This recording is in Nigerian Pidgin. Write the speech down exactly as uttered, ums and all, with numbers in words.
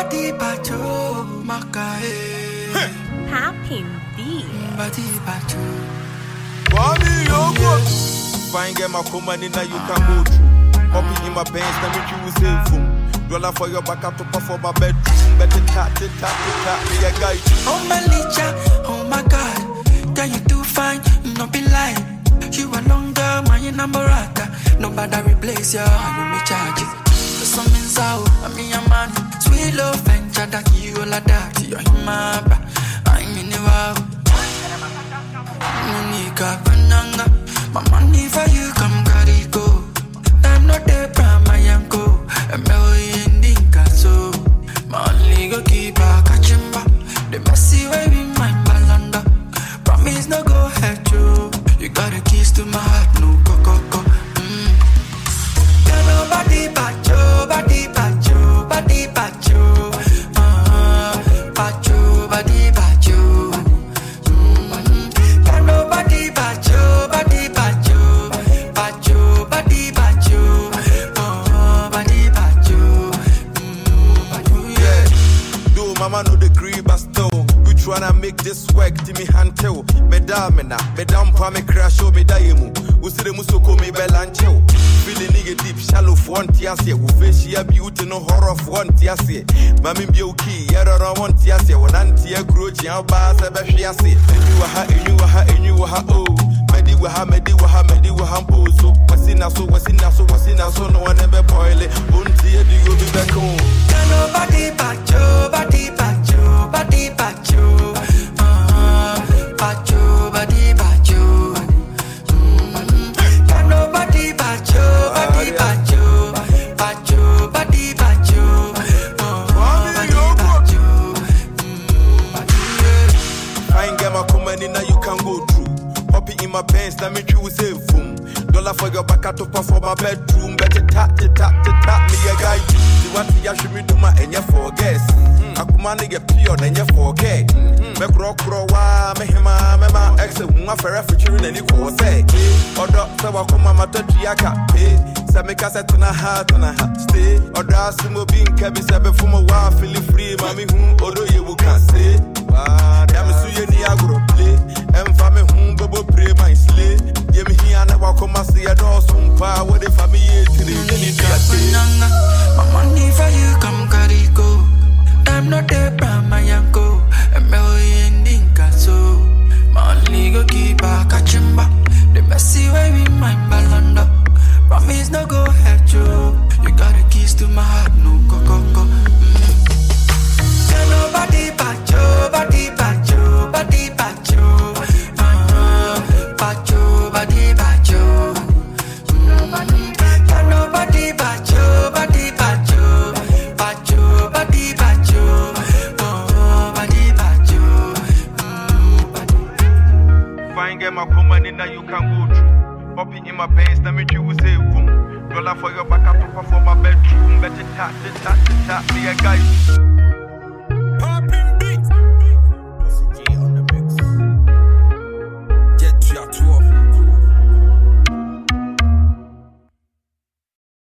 body bacho makae. Happy B. Body bacho. Body yogo. Fine get my company now you can go through. Hopping in my pants, let me choose safe room. Dollar for your back up to perform my bedroom. Better tap, tap, tap, tap, me a guy. Oh my licha, oh my God, can you do fine? No be lying. You are longer, my number rata. Nobody replace you, you me charge it. The sun is out, I mean a man. Sweet love and chada, you all a that. You're in my back, I'm in the wow. Nika bananga, my money for you, come carry go. I'm not the prime, I am go. I'm in the so. My only go keep a catching back. The messy way be my balanda. Promise no go hurt you. You got the keys to my heart, no go go go. Mm. Can nobody but you, body but you, body but you. Uh, but you, body but you. Mm. Can nobody but you, body but you, but you, body but you. Uh, body but you. Mm. But you, yeah. Do mama know the green but still. Tryna make this work, Timmy Hantel. Medamina, Medam Pame crash, me daimu. Who see the Musoko me belancho. Feeling nigga deep, shallow for one tiasia. Who face ya beauty, no horror for one tiasia. Mammy Bioki, Yara one tiasia. When Antia Cruci, our bars, a bashiasi. And you were ha, and you were ha, and you were ha, oh. Medi were ha, Medi were ha, Medi were hamposo. What's in us, what's in us, what's in us, so no one ever boil it. Untia, do you be back home? Can nobody but you, body but you, body but you. Bacho, body bacho. Can nobody bacho, body bacho. Bacho, body bacho. Body bacho. I ain't get my company now you can go through. Hopping in my pants, let me choose safe room. Dollar for your back to perform my bedroom. Better tap, tap, tap, tap, me a guy. See what you should be doing and you forget. I come on and get pure and you forget. Make rock grow, me hima, me ma ex, my fair featuring any course. Or doctor, I come on my touchiaka. Some make us at a heart and a hat. Stay, or that's some being cabby seven from a while, feeling free, mammy, whom, although you can say. Damn, so you need agro play. And family, whom, bubble pray my slay. Give me here and I walk on my see a door soon. Power the family to the my money for you, come carry go. I'm not the prime, I am go. A million dinka so. My only go keep a catching back. The messy way we my balanda. Promise no go hurt you. You got the keys to my heart, no go go go. Mm. Can nobody but you, body but you, body but you. Uh, but you, body but you. Mm. Can nobody but you, body but you, but you, body but you. Oh, body but you. Mm. Fine get my company now you can go through. Hopping in my pants, let me choose safe room. Dollar for your back up to perform my bedroom. Better tap, tap, tap, tap, me a guy.